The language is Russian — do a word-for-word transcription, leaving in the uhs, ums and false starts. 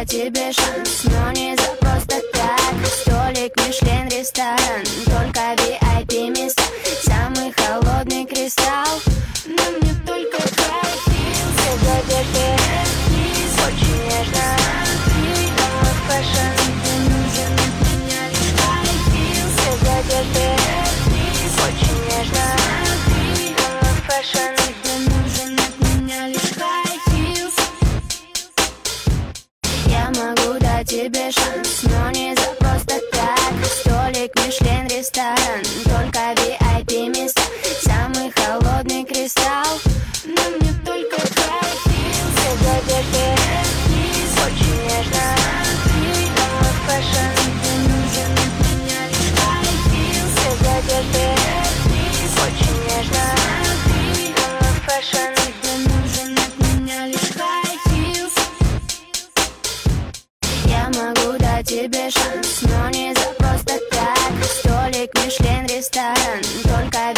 дать тебе шанс, но не за просто так. Столик, Мишлен, ресторан, только ви ай пи места, самый холодный кристалл. Но мне только high heels, без одежды, вниз, очень нежно. Мой фэшн, мне нужен от меня лишь high heels, без одежды, вниз, очень нежно. Мой фэшн, мне нужен от меня лишь high heels. Я могу дать тебе шанс, но не за просто так. Столик, Мишлен, ресторан, только ви ай пи места, самый холодный кристалл. Но мне только high heels, без одежды, вниз, очень нежно. Мой фэшн, мне нужен от меня лишь high heels, без одежды, вниз, очень нежно. Мой фэшн, мне нужен от меня лишь high heels. Я могу дать тебе шанс, но не за просто так. Столик, Мишлен, ресторан, только